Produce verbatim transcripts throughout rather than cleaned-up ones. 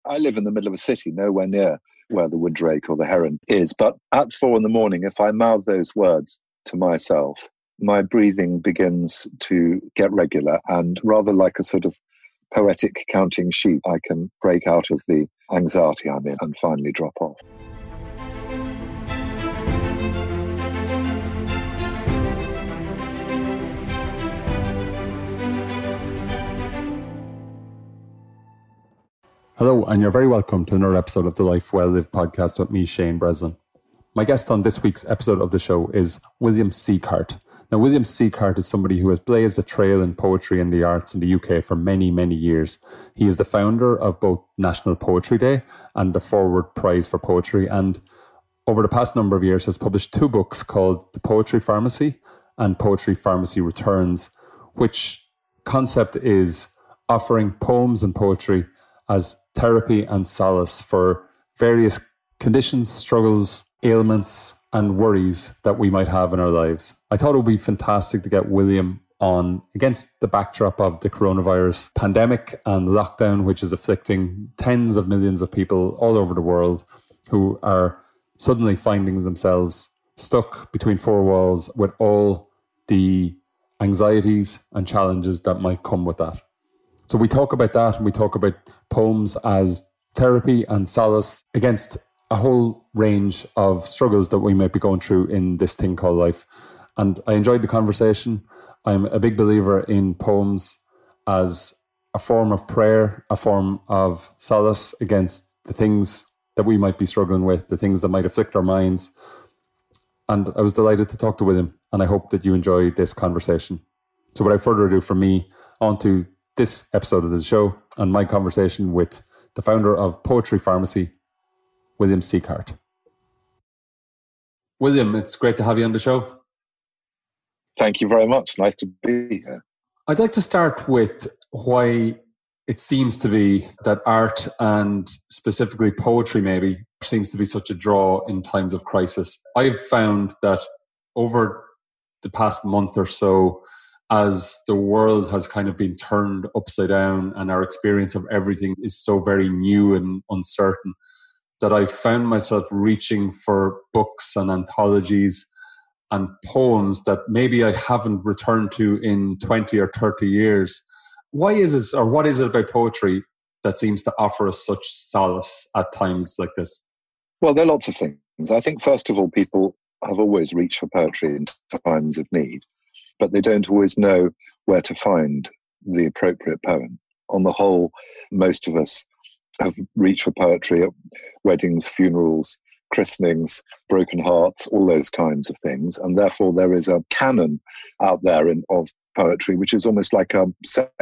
I live in the middle of a city, nowhere near where the wood drake or the heron is. But at four in the morning, if I mouth those words to myself, my breathing begins to get regular, and rather like a sort of poetic counting sheep, I can break out of the anxiety I'm in and finally drop off. Hello, and you're very welcome to another episode of the Life Well Lived podcast with me, Shane Breslin. My guest on this week's episode of the show is William Sieghart. Now, William Sieghart is somebody who has blazed a trail in poetry and the arts in the U K for many, many years. He is the founder of both National Poetry Day and the Forward Prize for Poetry, and over the past number of years has published two books called The Poetry Pharmacy and Poetry Pharmacy Returns, which concept is offering poems and poetry as therapy and solace for various conditions, struggles, ailments, and worries that we might have in our lives. I thought it would be fantastic to get William on against the backdrop of the coronavirus pandemic and lockdown, which is afflicting tens of millions of people all over the world who are suddenly finding themselves stuck between four walls with all the anxieties and challenges that might come with that. So we talk about that, and we talk about poems as therapy and solace against a whole range of struggles that we might be going through in this thing called life. And I enjoyed the conversation. I'm a big believer in poems as a form of prayer, a form of solace against the things that we might be struggling with, the things that might afflict our minds. And I was delighted to talk to William, and I hope that you enjoyed this conversation. So without further ado, from me, on to this episode of the show and my conversation with the founder of Poetry Pharmacy, William Sieghart. William, it's great to have you on the show. Thank you very much. Nice to be here. I'd like to start with why it seems to be that art, and specifically poetry maybe, seems to be such a draw in times of crisis. I've found that over the past month or so, as the world has kind of been turned upside down and our experience of everything is so very new and uncertain, that I found myself reaching for books and anthologies and poems that maybe I haven't returned to in twenty or thirty years. Why is it, or what is it about poetry that seems to offer us such solace at times like this? Well, there are lots of things. I think, first of all, people have always reached for poetry in times of need, but they don't always know where to find the appropriate poem. On the whole, most of us have reached for poetry at weddings, funerals, christenings, broken hearts, all those kinds of things. And therefore there is a canon out there in, of poetry, which is almost like a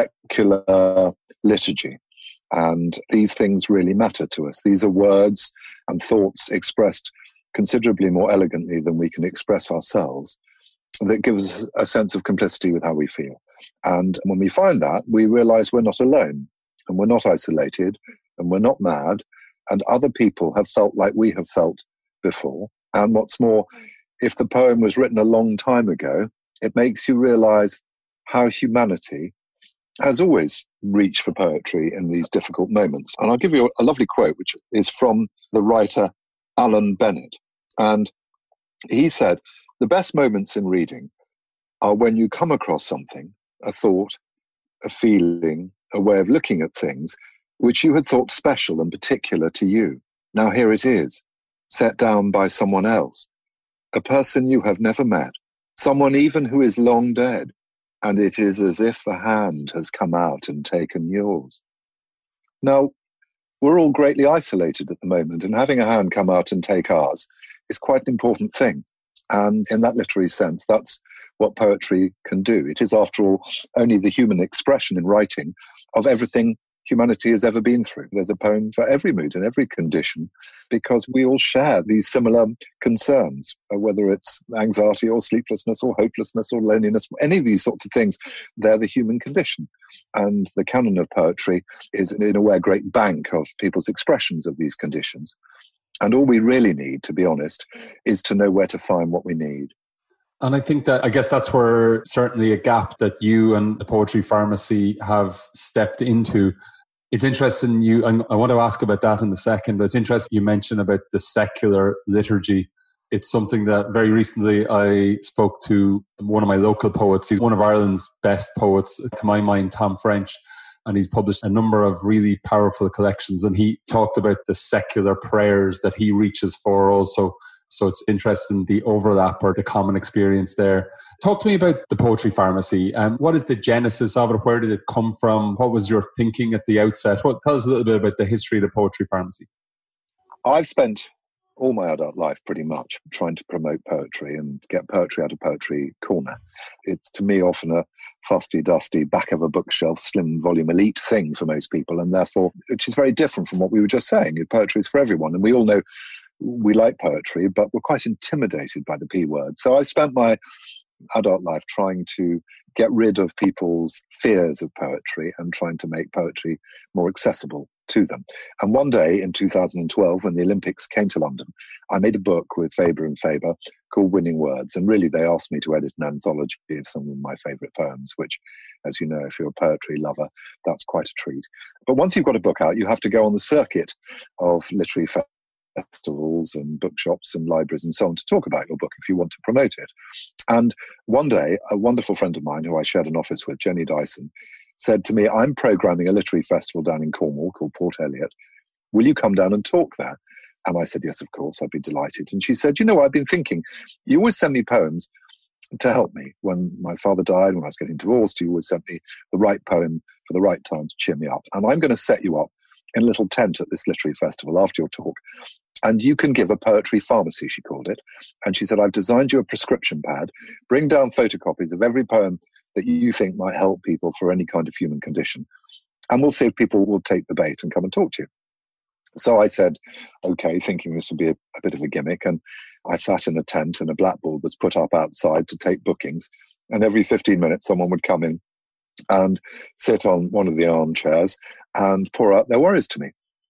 secular liturgy. And these things really matter to us. These are words and thoughts expressed considerably more elegantly than we can express ourselves, that gives us a sense of complicity with how we feel. And when we find that, we realize we're not alone, and we're not isolated, and we're not mad, and other people have felt like we have felt before. And what's more, if the poem was written a long time ago, it makes you realize how humanity has always reached for poetry in these difficult moments. And I'll give you a lovely quote, which is from the writer Alan Bennett. And he said, "The best moments in reading are when you come across something, a thought, a feeling, a way of looking at things, which you had thought special and particular to you. Now here it is, set down by someone else, a person you have never met, someone even who is long dead, and it is as if a hand has come out and taken yours." Now, we're all greatly isolated at the moment, and having a hand come out and take ours is quite an important thing. And in that literary sense, that's what poetry can do. It is, after all, only the human expression in writing of everything humanity has ever been through. There's a poem for every mood and every condition, because we all share these similar concerns, whether it's anxiety or sleeplessness or hopelessness or loneliness, any of these sorts of things. They're the human condition. And the canon of poetry is, in a way, a great bank of people's expressions of these conditions. And all we really need, to be honest, is to know where to find what we need. And I think that, I guess that's where certainly a gap that you and the Poetry Pharmacy have stepped into It's interesting. You, I want to ask about that in a second, but it's interesting you mentioned about the secular liturgy. It's something that very recently I spoke to one of my local poets. He's one of Ireland's best poets, to my mind, Tom French, and he's published a number of really powerful collections. And he talked about the secular prayers that he reaches for also. So it's interesting, the overlap or the common experience there. Talk to me about the Poetry Pharmacy. Um, what is the genesis of it? Where did it come from? What was your thinking at the outset? What, tell us a little bit about the history of the Poetry Pharmacy. I've spent all my adult life pretty much trying to promote poetry and get poetry out of Poetry Corner. It's to me often a fusty, dusty, back of a bookshelf, slim volume elite thing for most people, and therefore, which is very different from what we were just saying. Poetry is for everyone, and we all know we like poetry, but we're quite intimidated by the P word. So I spent my adult life trying to get rid of people's fears of poetry and trying to make poetry more accessible to them. And one day in two thousand twelve, when the Olympics came to London, I made a book with Faber and Faber called Winning Words. And really, they asked me to edit an anthology of some of my favourite poems, which, as you know, if you're a poetry lover, that's quite a treat. But once you've got a book out, you have to go on the circuit of literary festivals and bookshops and libraries and so on to talk about your book if you want to promote it. And one day, a wonderful friend of mine who I shared an office with, Jenny Dyson, said to me, I'm programming a literary festival down in Cornwall called Port Eliot. Will you come down and talk there? And I said, yes, of course, I'd be delighted. And she said, you know, I've been thinking, you always send me poems to help me. When my father died, when I was getting divorced, you always sent me the right poem for the right time to cheer me up. And I'm going to set you up in a little tent at this literary festival after your talk. And you can give a poetry pharmacy, she called it. And she said, I've designed you a prescription pad. Bring down photocopies of every poem that you think might help people for any kind of human condition. And we'll see if people will take the bait and come and talk to you. So I said, okay, thinking this would be a, a bit of a gimmick. And I sat in a tent and a blackboard was put up outside to take bookings. And every fifteen minutes, someone would come in and sit on one of the armchairs and pour out their worries to me.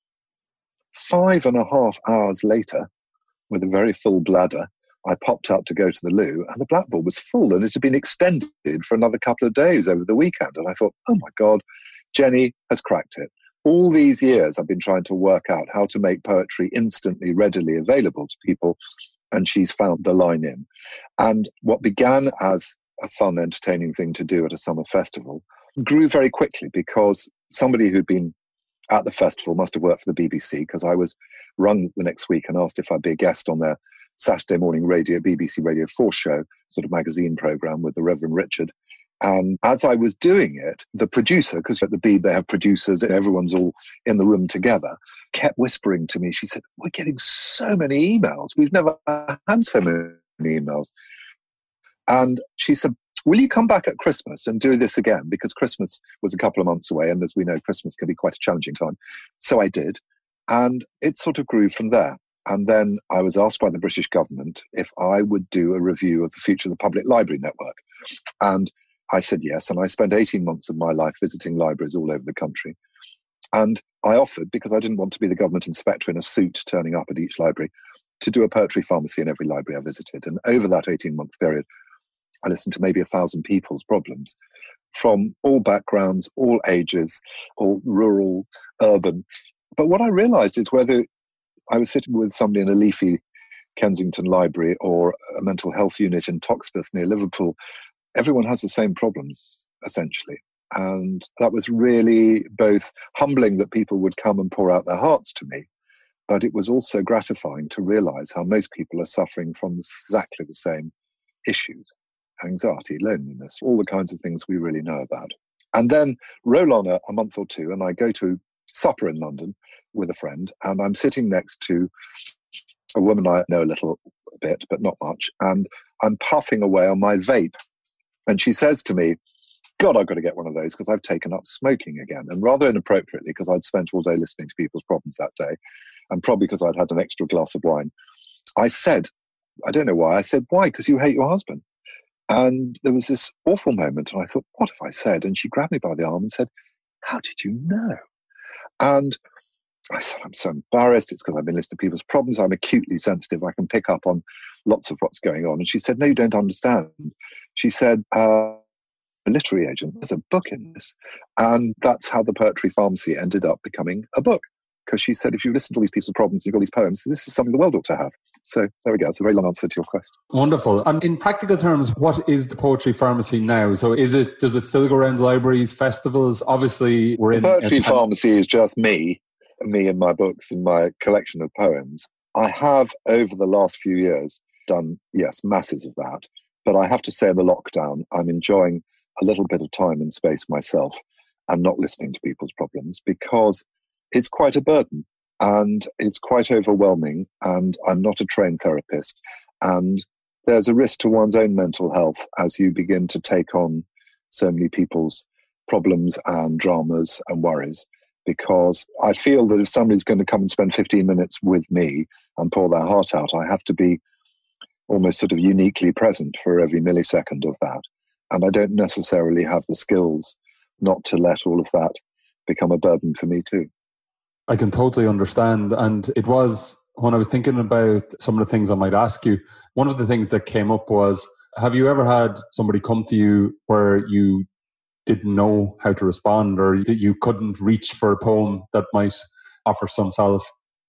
Five and a half hours later, with a very full bladder, I popped up to go to the loo and the blackboard was full and it had been extended for another couple of days over the weekend. And I thought, oh my God, Jenny has cracked it. All these years I've been trying to work out how to make poetry instantly, readily available to people, and she's found the line in. And what began as a fun, entertaining thing to do at a summer festival grew very quickly because somebody who'd been at the festival must have worked for the B B C, because I was rung the next week and asked if I'd be a guest on their Saturday morning radio, B B C Radio four show, sort of magazine programme with the Reverend Richard. And as I was doing it, the producer, because at the B they have producers and everyone's all in the room together, kept whispering to me. She said, we're getting so many emails. We've never had so many emails. And she said, will you come back at Christmas and do this again? Because Christmas was a couple of months away. And as we know, Christmas can be quite a challenging time. So I did. And it sort of grew from there. And then I was asked by the British government if I would do a review of the future of the public library network. And I said yes. And I spent eighteen months of my life visiting libraries all over the country. And I offered, because I didn't want to be the government inspector in a suit turning up at each library, to do a poetry pharmacy in every library I visited. And over that eighteen-month period, I listened to maybe a thousand people's problems from all backgrounds, all ages, all rural, urban. But what I realized is whether I was sitting with somebody in a leafy Kensington library or a mental health unit in Toxteth near Liverpool, everyone has the same problems, essentially. And that was really both humbling that people would come and pour out their hearts to me, but it was also gratifying to realize how most people are suffering from exactly the same issues. Anxiety, loneliness, all the kinds of things we really know about. And then roll on a, a month or two and I go to supper in London with a friend and I'm sitting next to a woman I know a little bit, but not much, and I'm puffing away on my vape. And she says to me, God, I've got to get one of those because I've taken up smoking again. And rather inappropriately, because I'd spent all day listening to people's problems that day, and probably because I'd had an extra glass of wine, I said, I don't know why, I said, why? Because you hate your husband. And there was this awful moment, and I thought, what have I said? And she grabbed me by the arm and said, how did you know? And I said, I'm so embarrassed. It's because I've been listening to people's problems. I'm acutely sensitive. I can pick up on lots of what's going on. And she said, no, you don't understand. She said, uh, a literary agent. There's a book in this. And that's how the Poetry Pharmacy ended up becoming a book. Because she said, if you listen to all these pieces of problems, you've got all these poems, this is something the world ought to have. So there we go. It's a very long answer to your question. Wonderful. And in practical terms, what is the Poetry Pharmacy now? So is it, does it still go around libraries, festivals? Obviously, we're the in... The Poetry a- Pharmacy is just me, me and my books and my collection of poems. I have, over the last few years, done, yes, masses of that. But I have to say in the lockdown, I'm enjoying a little bit of time and space myself and not listening to people's problems, because it's quite a burden and it's quite overwhelming, and I'm not a trained therapist. And there's a risk to one's own mental health as you begin to take on so many people's problems and dramas and worries, because I feel that if somebody's going to come and spend fifteen minutes with me and pour their heart out, I have to be almost sort of uniquely present for every millisecond of that. And I don't necessarily have the skills not to let all of that become a burden for me too. I can totally understand. And it was, when I was thinking about some of the things I might ask you, one of the things that came up was, have you ever had somebody come to you where you didn't know how to respond, or that you couldn't reach for a poem that might offer some solace?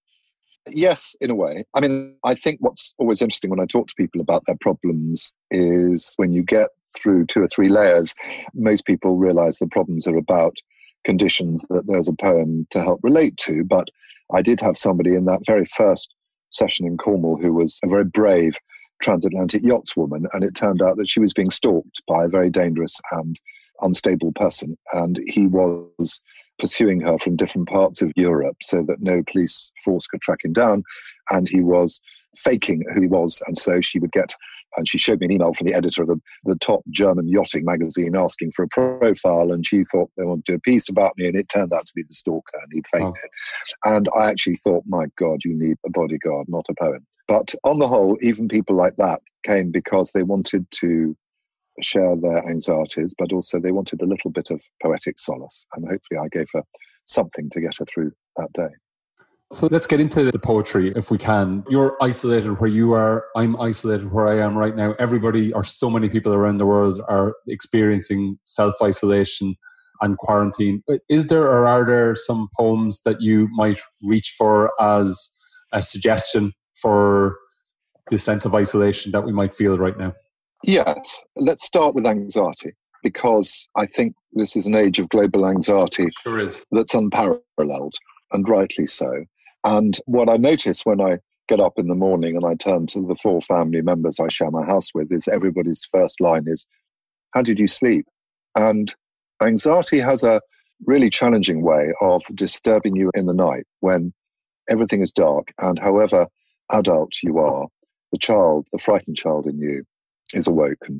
Yes, in a way. I mean, I think what's always interesting when I talk to people about their problems is when you get through two or three layers, most people realize the problems are about conditions that there's a poem to help relate to. But I did have somebody in that very first session in Cornwall who was a very brave transatlantic yachtswoman, and it turned out that she was being stalked by a very dangerous and unstable person, and he was pursuing her from different parts of Europe so that no police force could track him down, and he was faking who he was. And so she would get, and she showed me an email from the editor of the, the top German yachting magazine asking for a profile, and she thought they wanted to do a piece about me, and it turned out to be the stalker, and he'd faked oh. it. And I actually thought, my God, you need a bodyguard, not a poem. But on the whole, even people like that came because they wanted to share their anxieties, but also they wanted a little bit of poetic solace. And hopefully I gave her something to get her through that day. So let's get into the poetry if we can. You're isolated where you are. I'm isolated where I am right now. Everybody, or so many people around the world, are experiencing self-isolation and quarantine. Is there, or are there some poems that you might reach for as a suggestion for the sense of isolation that we might feel right now? Yes. Let's start with anxiety, because I think this is an age of global anxiety. Sure is. That's unparalleled, and rightly so. And what I notice when I get up in the morning and I turn to the four family members I share my house with is everybody's first line is, how did you sleep? And anxiety has a really challenging way of disturbing you in the night when everything is dark, and however adult you are, the child, the frightened child in you is awoken.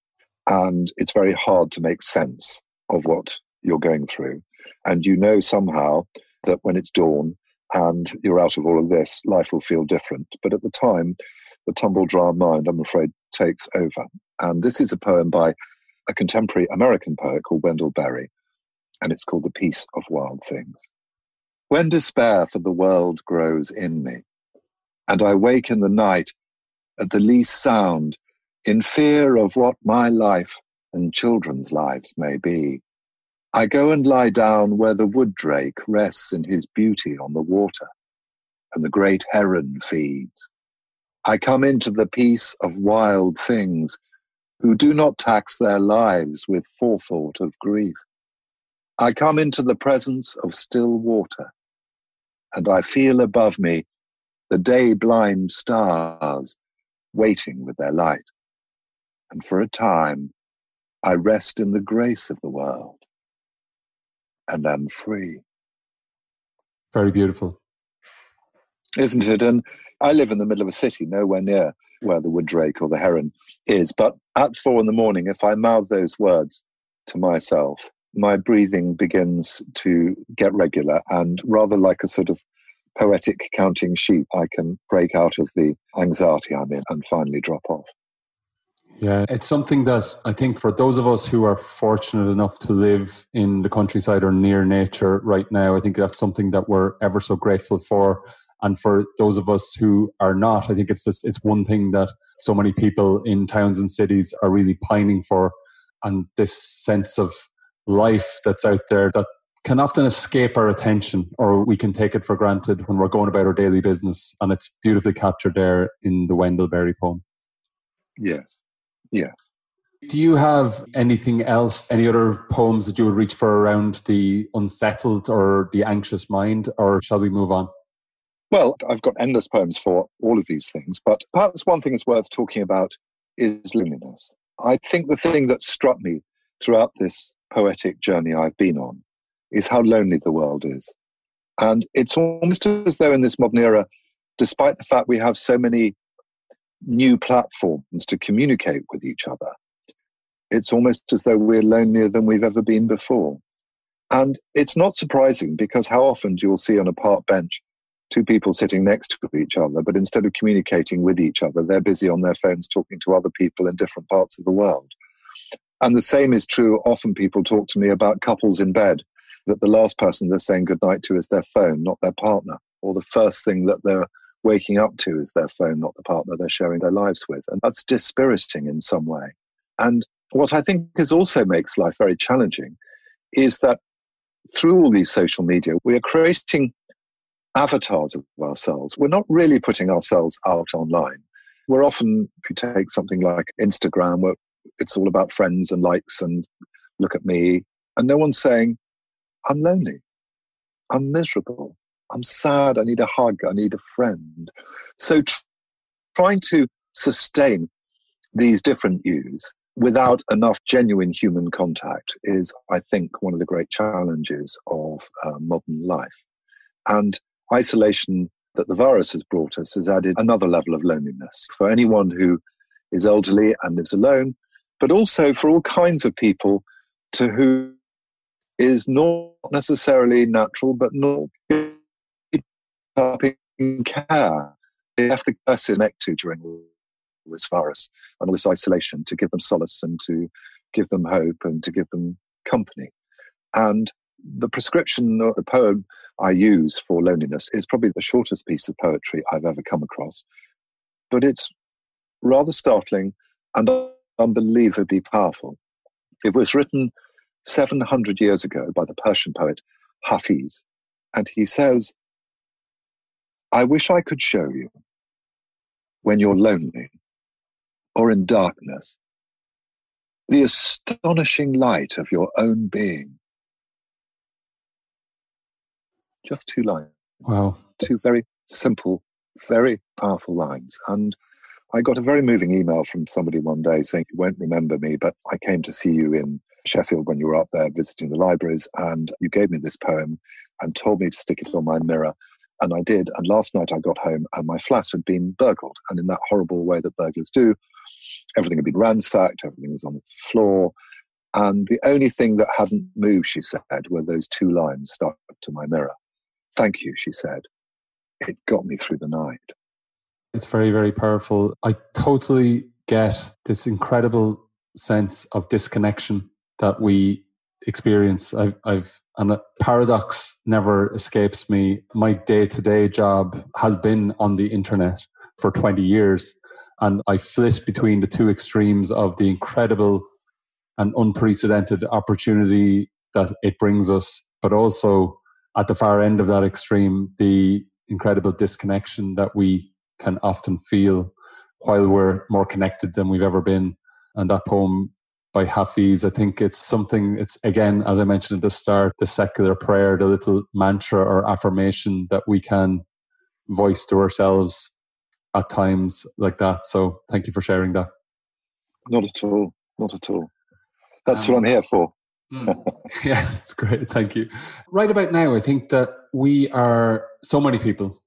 And it's very hard to make sense of what you're going through. And you know somehow that when it's dawn and you're out of all of this, life will feel different. But at the time, the tumble-dry mind, I'm afraid, takes over. And this is a poem by a contemporary American poet called Wendell Berry, and it's called The Peace of Wild Things. When despair for the world grows in me, and I wake in the night at the least sound, in fear of what my life and children's lives may be, I go and lie down where the wood drake rests in his beauty on the water, and the great heron feeds. I come into the peace of wild things who do not tax their lives with forethought of grief. I come into the presence of still water, and I feel above me the day-blind stars waiting with their light. And for a time, I rest in the grace of the world and am free. Very beautiful. Isn't it? And I live in the middle of a city, nowhere near where the wood drake or the heron is. But at four in the morning, if I mouth those words to myself, my breathing begins to get regular, and rather like a sort of poetic counting sheep, I can break out of the anxiety I'm in and finally drop off. Yeah, it's something that I think for those of us who are fortunate enough to live in the countryside or near nature right now, I think that's something that we're ever so grateful for. And for those of us who are not, I think it's this, it's one thing that so many people in towns and cities are really pining for. and this sense of life that's out there that can often escape our attention, or we can take it for granted when we're going about our daily business. And it's beautifully captured there in the Wendell Berry poem. Yes, yes. Do you have anything else, any other poems that you would reach for around the unsettled or the anxious mind, or shall we move on? Well, I've got endless poems for all of these things, but perhaps one thing is worth talking about is loneliness. I think the thing that struck me throughout this poetic journey I've been on is how lonely the world is. And it's almost as though in this modern era, despite the fact we have so many new platforms to communicate with each other, it's almost as though we're lonelier than we've ever been before. And it's not surprising, because how often you'll see on a park bench two people sitting next to each other, but instead of communicating with each other, they're busy on their phones talking to other people in different parts of the world. And the same is true. Often people talk to me about couples in bed, that the last person they're saying goodnight to is their phone, not their partner, or the first thing that they're waking up to is their phone, not the partner they're sharing their lives with. And that's dispiriting in some way. And what I think is also makes life very challenging is that through all these social media, we are creating avatars of ourselves. We're not really putting ourselves out online. We're often, if you take something like Instagram, where it's all about friends and likes and look at me, and no one's saying, I'm lonely, I'm miserable, I'm sad, I need a hug, I need a friend. So tr- trying to sustain these different yous without enough genuine human contact is, I think, one of the great challenges of uh, modern life. And isolation that the virus has brought us has added another level of loneliness for anyone who is elderly and lives alone, but also for all kinds of people to whom is not necessarily natural, but not up in care. They have to connect to during all this virus and all this isolation to give them solace and to give them hope and to give them company. And the prescription, or the poem I use for loneliness, is probably the shortest piece of poetry I've ever come across. But it's rather startling and unbelievably powerful. It was written seven hundred years ago by the Persian poet Hafiz. And he says, I wish I could show you, when you're lonely or in darkness, the astonishing light of your own being. Just two lines. Wow. Two very simple, very powerful lines. And I got a very moving email from somebody one day saying, you won't remember me, but I came to see you in Sheffield when you were up there visiting the libraries, and you gave me this poem and told me to stick it on my mirror. And I did. And last night I got home and my flat had been burgled. And in that horrible way that burglars do, everything had been ransacked, everything was on the floor. And the only thing that hadn't moved, she said, were those two lines stuck to my mirror. Thank you, she said. It got me through the night. It's very, very powerful. I totally get this incredible sense of disconnection that we experience. I've, I've, and a paradox never escapes me. My day-to-day job has been on the internet for twenty years, and I flit between the two extremes of the incredible and unprecedented opportunity that it brings us, but also at the far end of that extreme, the incredible disconnection that we can often feel while we're more connected than we've ever been. And that poem by Hafiz, I think it's something, it's again, as I mentioned at the start, the secular prayer, the little mantra or affirmation that we can voice to ourselves at times like that. So thank you for sharing that. Not at all. Not at all. That's um, what I'm here for. Mm. Yeah, it's great. Thank you. Right about now, I think that we are, so many people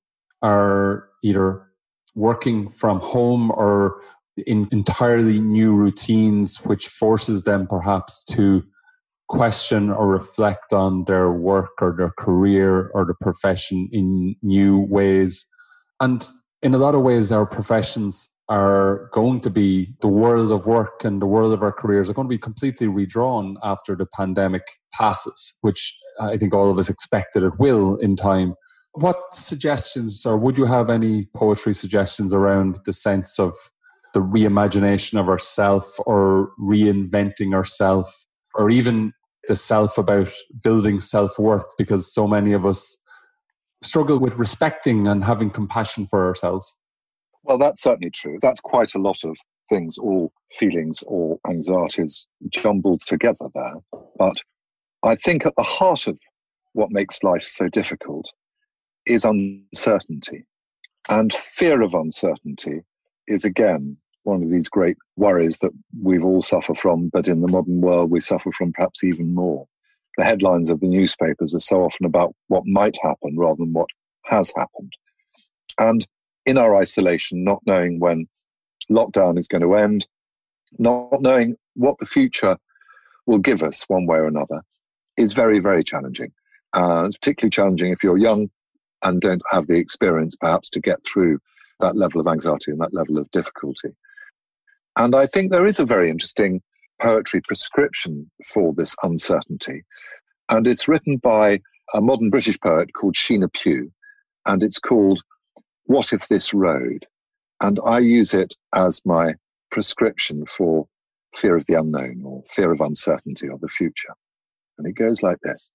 are either working from home or in entirely new routines, which forces them perhaps to question or reflect on their work or their career or their profession in new ways. And in a lot of ways, our professions are going to be, the world of work and the world of our careers are going to be completely redrawn after the pandemic passes, which I think all of us expected it will in time. What suggestions, or would you have any poetry suggestions around the sense of the reimagination of ourself or reinventing ourself, or even the self about building self-worth, because so many of us struggle with respecting and having compassion for ourselves. Well, that's certainly true. That's quite a lot of things, all feelings or anxieties jumbled together there. But I think at the heart of what makes life so difficult is uncertainty. And fear of uncertainty is, again, one of these great worries that we've all suffered from, but in the modern world we suffer from perhaps even more. The headlines of the newspapers are so often about what might happen rather than what has happened. And in our isolation, not knowing when lockdown is going to end, not knowing what the future will give us one way or another, is very, very challenging. Uh, it's particularly challenging if you're young and don't have the experience perhaps to get through that level of anxiety and that level of difficulty. And I think there is a very interesting poetry prescription for this uncertainty. And it's written by a modern British poet called Sheena Pugh. And it's called What If This Road? And I use it as my prescription for fear of the unknown or fear of uncertainty or the future. And it goes like this.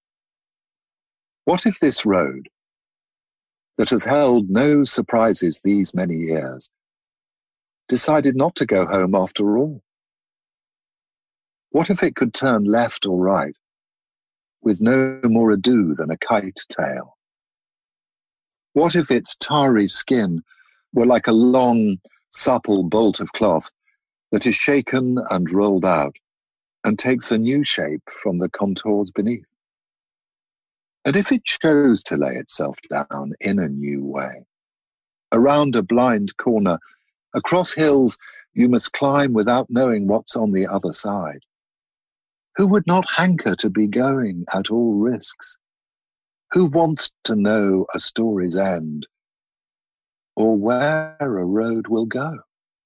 What if this road that has held no surprises these many years decided not to go home after all? What if it could turn left or right with no more ado than a kite tail? What if its tarry skin were like a long, supple bolt of cloth that is shaken and rolled out and takes a new shape from the contours beneath? And if it chose to lay itself down in a new way, around a blind corner, across hills you must climb without knowing what's on the other side, who would not hanker to be going at all risks? Who wants to know a story's end or where a road will go?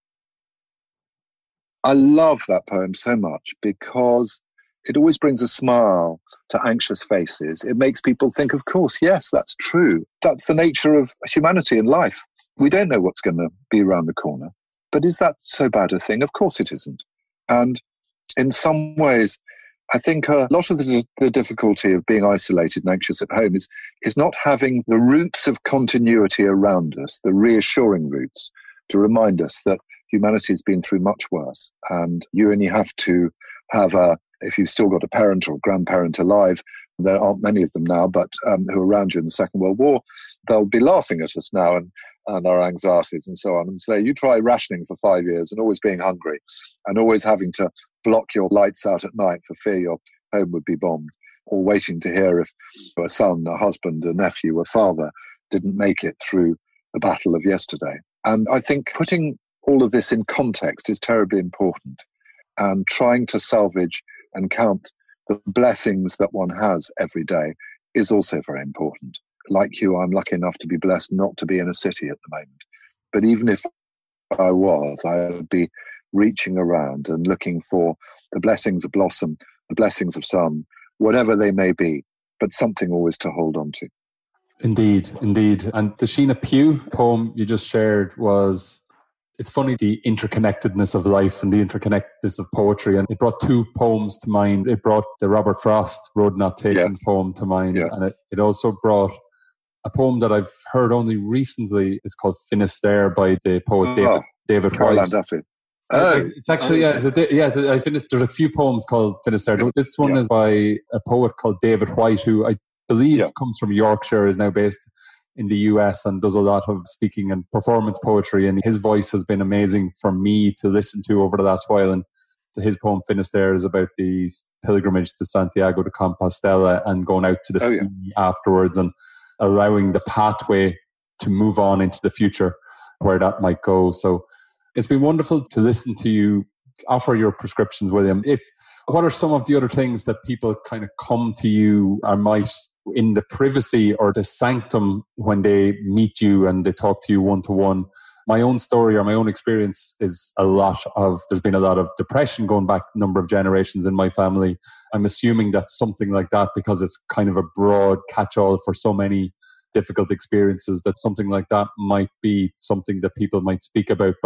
I love that poem so much because it always brings a smile to anxious faces. It makes people think, of course, yes, that's true. That's the nature of humanity and life. We don't know what's going to be around the corner. But is that so bad a thing? Of course it isn't. And in some ways, I think a lot of the, the difficulty of being isolated and anxious at home is, is not having the roots of continuity around us, the reassuring roots, to remind us that humanity has been through much worse. And you only have to have a, if you've still got a parent or grandparent alive, there aren't many of them now, but um, who were around you in the Second World War, they'll be laughing at us now and, and our anxieties and so on, and say, you try rationing for five years and always being hungry and always having to block your lights out at night for fear your home would be bombed, or waiting to hear if a son, a husband, a nephew, a father didn't make it through the battle of yesterday. And I think putting all of this in context is terribly important, and trying to salvage and count the blessings that one has every day is also very important. Like you, I'm lucky enough to be blessed not to be in a city at the moment. But even if I was, I would be reaching around and looking for the blessings of blossom, the blessings of sun, whatever they may be, but something always to hold on to. Indeed, indeed. And the Sheena Pugh poem you just shared was, it's funny, the interconnectedness of life and the interconnectedness of poetry. And it brought two poems to mind. It brought the Robert Frost Road Not Taken yes. poem to mind. Yes. And it, it also brought a poem that I've heard only recently. It's called Finisterre by the poet oh, David, David White. Duffy. Oh, it's actually, yeah, it's a, yeah, I finished, there's a few poems called Finisterre. This one yeah. is by a poet called David White, who I believe yeah. comes from Yorkshire, is now based in the U S and does a lot of speaking and performance poetry. And his voice has been amazing for me to listen to over the last while. And his poem Finisterre is about the pilgrimage to Santiago de Compostela and going out to the oh, sea yeah. afterwards and allowing the pathway to move on into the future where that might go. So it's been wonderful to listen to you offer your prescriptions, William. If what are some of the other things that people kind of come to you or might in the privacy or the sanctum when they meet you and they talk to you one-to-one? My own story or my own experience is a lot of, there's been a lot of depression going back a number of generations in my family. I'm assuming that something like that, because it's kind of a broad catch-all for so many difficult experiences, that something like that might be something that people might speak about. But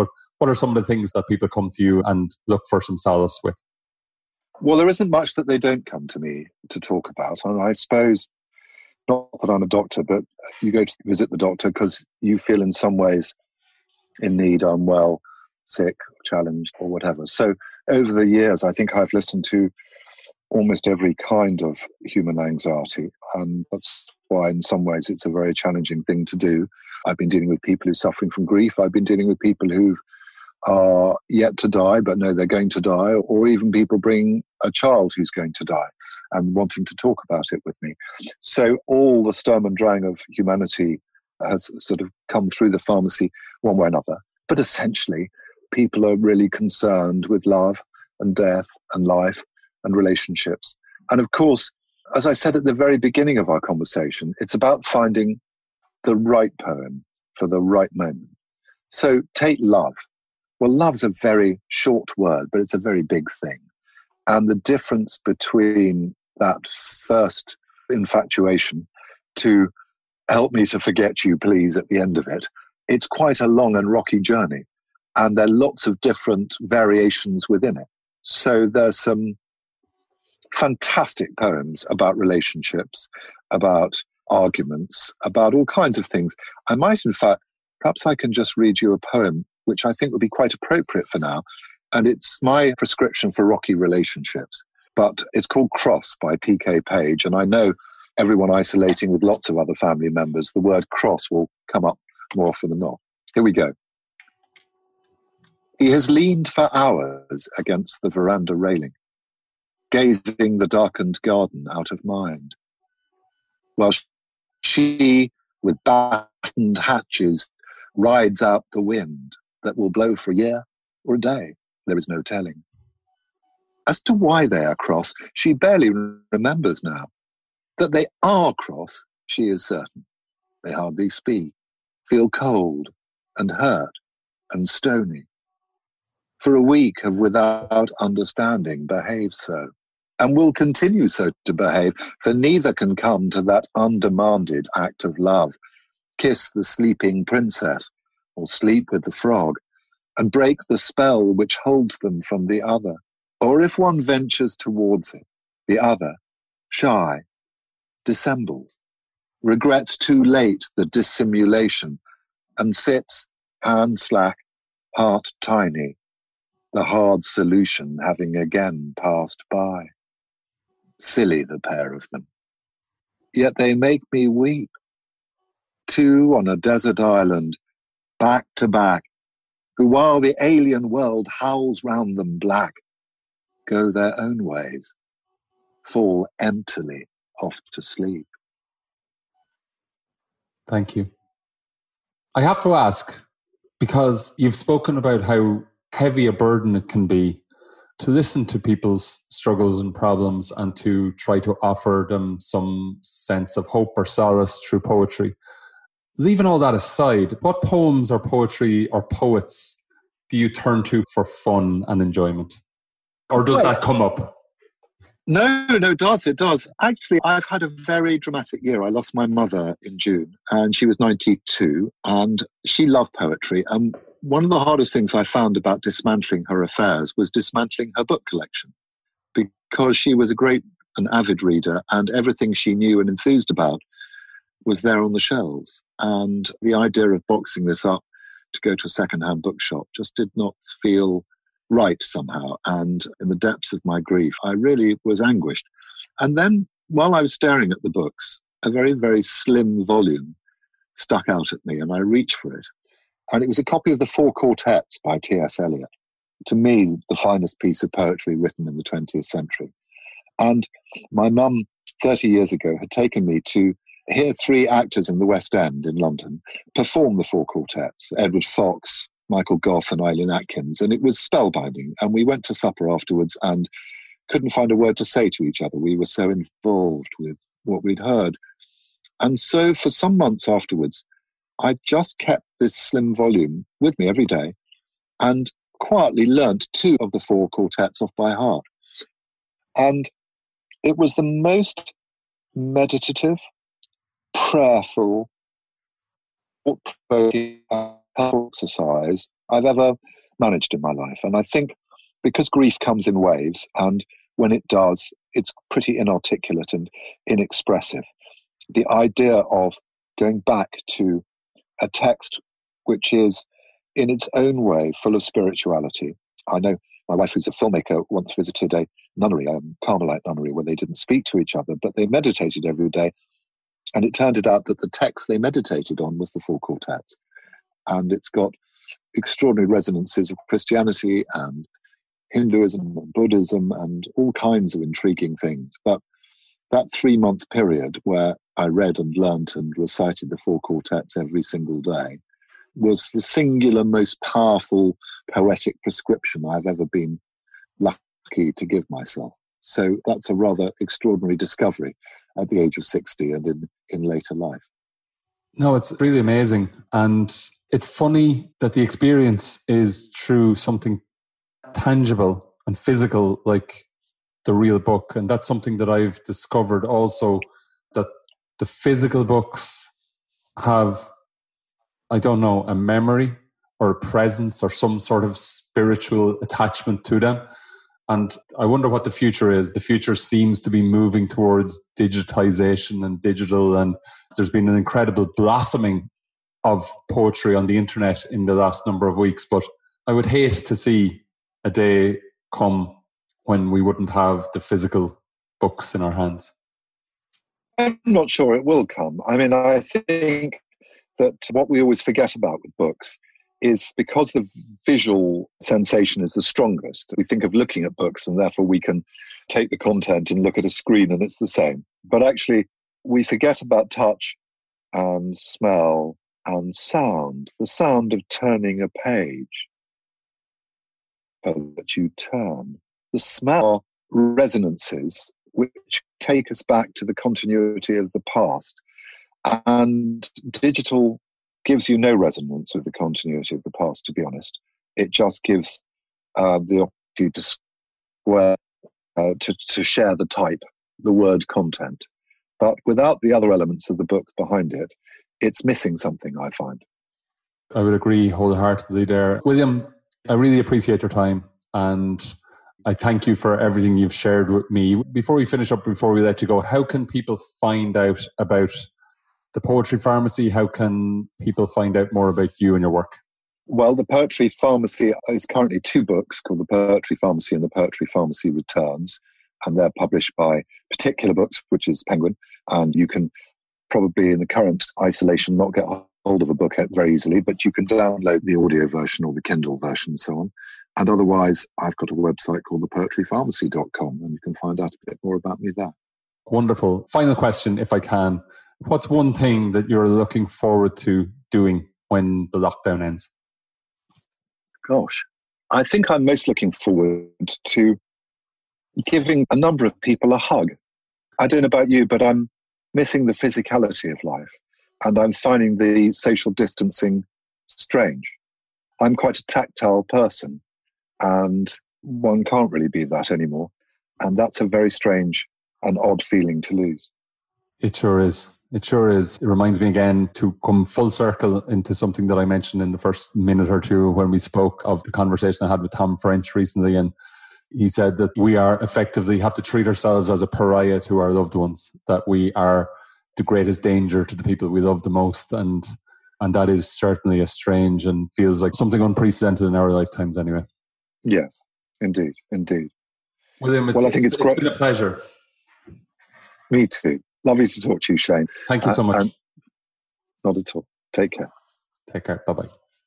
What are some of the things that people come to you and look for some solace with? Well, there isn't much that they don't come to me to talk about. And I suppose, not that I'm a doctor, but you go to visit the doctor because you feel in some ways in need, unwell, sick, challenged, or whatever. So over the years, I think I've listened to almost every kind of human anxiety. And that's why in some ways it's a very challenging thing to do. I've been dealing with people who are suffering from grief. I've been dealing with people who are yet to die but know they're going to die, or even people bring a child who's going to die and wanting to talk about it with me. So all the Sturm und Drang of humanity has sort of come through the pharmacy one way or another. But essentially, people are really concerned with love and death and life and relationships. And of course, as I said at the very beginning of our conversation, it's about finding the right poem for the right moment. So take love. Well, love's a very short word, but it's a very big thing. And the difference between that first infatuation to help me to forget you, please, at the end of it, it's quite a long and rocky journey. And there are lots of different variations within it. So there's some fantastic poems about relationships, about arguments, about all kinds of things. I might, in fact, perhaps I can just read you a poem which I think would be quite appropriate for now. And it's my prescription for rocky relationships. But it's called Cross by P K Page. And I know everyone isolating with lots of other family members, the word cross will come up more often than not. Here we go. He has leaned for hours against the veranda railing, gazing the darkened garden out of mind, while she, with battened hatches, rides out the wind that will blow for a year or a day. There is no telling. As to why they are cross, she barely remembers now. That they are cross, she is certain. They hardly speak, feel cold and hurt and stony. For a week have without understanding behaved so, and will continue so to behave, for neither can come to that undemanded act of love, kiss the sleeping princess, or sleep with the frog, and break the spell which holds them from the other. Or if one ventures towards it, the other, shy, dissembles, regrets too late the dissimulation, and sits, hand slack, heart tiny, the hard solution having again passed by. Silly, the pair of them. Yet they make me weep. Two on a desert island, back to back, who while the alien world howls round them black, go their own ways, fall emptily off to sleep. Thank you. I have to ask, because you've spoken about how heavy a burden it can be to listen to people's struggles and problems and to try to offer them some sense of hope or solace through poetry. Leaving all that aside, what poems or poetry or poets do you turn to for fun and enjoyment? Or does well, that come up? No, no, it does, it does. Actually, I've had a very dramatic year. I lost my mother in June, and she was ninety-two, and she loved poetry. And one of the hardest things I found about dismantling her affairs was dismantling her book collection, because she was a great and avid reader, and everything she knew and enthused about was there on the shelves. And the idea of boxing this up to go to a secondhand bookshop just did not feel right somehow. And in the depths of my grief, I really was anguished. And then while I was staring at the books, a very, very slim volume stuck out at me, and I reached for it. And it was a copy of the Four Quartets by T S Eliot. To me, the finest piece of poetry written in the twentieth century. And my mum, thirty years ago, had taken me to hear three actors in the West End in London perform the Four Quartets, Edward Fox, Michael Gough and Eileen Atkins, and it was spellbinding. And we went to supper afterwards and couldn't find a word to say to each other. We were so involved with what we'd heard. And so for some months afterwards, I just kept this slim volume with me every day and quietly learnt two of the Four Quartets off by heart. And it was the most meditative, prayerful, thought-provoking exercise I've ever managed in my life. And I think because grief comes in waves, and when it does, it's pretty inarticulate and inexpressive. The idea of going back to a text which is in its own way full of spirituality. I know my wife, who's a filmmaker, once visited a nunnery, a Carmelite nunnery, where they didn't speak to each other, but they meditated every day. And it turned out that the text they meditated on was the four quartets. And it's got extraordinary resonances of Christianity and Hinduism and Buddhism and all kinds of intriguing things. But that three-month period where I read and learnt and recited the four quartets every single day was the singular most powerful poetic prescription I've ever been lucky to give myself. So that's a rather extraordinary discovery at the age of sixty and in, in later life. No, it's really amazing. And it's funny that the experience is through something tangible and physical, like the real book. And that's something that I've discovered also, that the physical books have, I don't know, a memory or a presence or some sort of spiritual attachment to them. And I wonder what the future is. The future seems to be moving towards digitization and digital. And there's been an incredible blossoming of poetry on the internet in the last number of weeks. But I would hate to see a day come when we wouldn't have the physical books in our hands. I'm not sure it will come. I mean, I think that what we always forget about with books is because the visual sensation is the strongest. We think of looking at books and therefore we can take the content and look at a screen and it's the same. But actually, we forget about touch and smell and sound. The sound of turning a page that you turn. The smell resonances which take us back to the continuity of the past. And digital gives you no resonance with the continuity of the past, to be honest. It just gives uh, the opportunity to square, uh, to, to share the type, the word content. But without the other elements of the book behind it, it's missing something, I find. I would agree wholeheartedly there. William, I really appreciate your time, and I thank you for everything you've shared with me. Before we finish up, before we let you go, how can people find out about the Poetry Pharmacy? How can people find out more about you and your work? Well, the Poetry Pharmacy is currently two books called The Poetry Pharmacy and The Poetry Pharmacy Returns, and they're published by Particular Books, which is Penguin, and you can probably in the current isolation not get hold of a book very easily, but you can download the audio version or the Kindle version and so on. And otherwise, I've got a website called the poetry pharmacy dot com, and you can find out a bit more about me there. Wonderful. Final question, if I can. What's one thing that you're looking forward to doing when the lockdown ends? Gosh, I think I'm most looking forward to giving a number of people a hug. I don't know about you, but I'm missing the physicality of life, and I'm finding the social distancing strange. I'm quite a tactile person, and one can't really be that anymore. And that's a very strange and odd feeling to lose. It sure is. It sure is. It reminds me again to come full circle into something that I mentioned in the first minute or two when we spoke of the conversation I had with Tom French recently. And he said that we are effectively have to treat ourselves as a pariah to our loved ones, that we are the greatest danger to the people we love the most. And and that is certainly a strange and feels like something unprecedented in our lifetimes anyway. Yes, indeed, indeed. William, it's, well, I think it's, it's, it's great. Been a pleasure. Me too. Lovely to talk to you, Shane. Thank you so much. Uh, not at all. Take care. Take care. Bye-bye.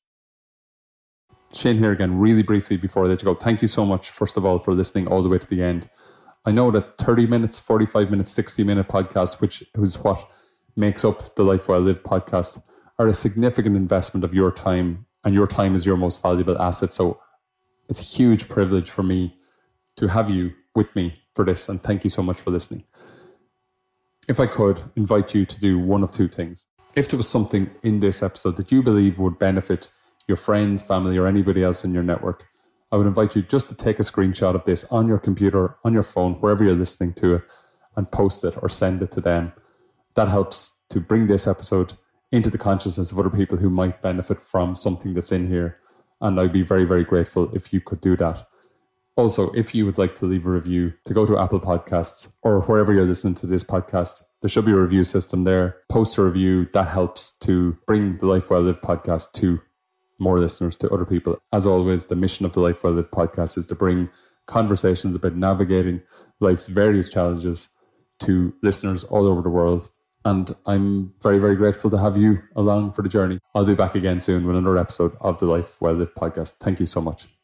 Shane here again, really briefly before I let you go. Thank you so much, first of all, for listening all the way to the end. I know that thirty minutes, forty-five minutes, sixty minute podcasts, which is what makes up the Life Well Lived podcast, are a significant investment of your time, and your time is your most valuable asset. So it's a huge privilege for me to have you with me for this, and thank you so much for listening. If I could invite you to do one of two things. If there was something in this episode that you believe would benefit your friends, family, or anybody else in your network, I would invite you just to take a screenshot of this on your computer, on your phone, wherever you're listening to it, and post it or send it to them. That helps to bring this episode into the consciousness of other people who might benefit from something that's in here. And I'd be very, very grateful if you could do that. Also, if you would like to leave a review, to go to Apple Podcasts or wherever you're listening to this podcast, there should be a review system there. Post a review. That helps to bring the Life Well Lived podcast to more listeners, to other people. As always, the mission of the Life Well Lived podcast is to bring conversations about navigating life's various challenges to listeners all over the world. And I'm very, very grateful to have you along for the journey. I'll be back again soon with another episode of the Life Well Lived podcast. Thank you so much.